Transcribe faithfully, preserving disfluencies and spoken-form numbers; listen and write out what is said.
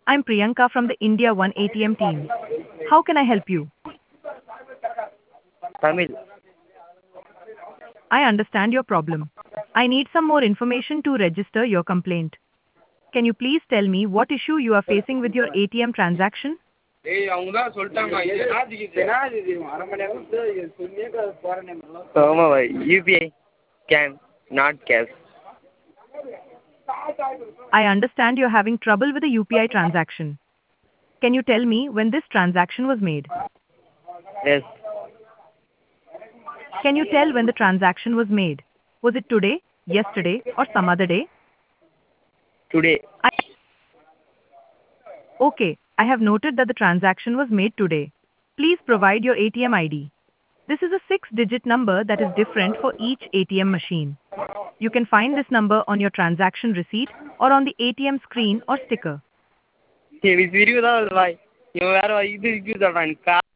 I'm Priyanka from the India One A T M team. How can I help you? Tamil. I understand your problem. I need some more information to register your complaint. Can you please tell me what issue you are facing with your A T M transaction? ஆமா பாய் UPI can not cash. I understand you're having trouble with the U P I transaction. Can you tell me when this transaction was made? Yes. Can you tell when the transaction was made? Was it today, yesterday, or some other day? Today. I Okay, I have noted that the transaction was made today. Please provide your A T M I D. This is a six-digit number that is different for each A T M machine. You can find this number on your transaction receipt or on the A T M screen or sticker. எனக்கு சிரிப்பு தான் வருது பாய். இவன் வேற இது இருக்கு சொல்றான்.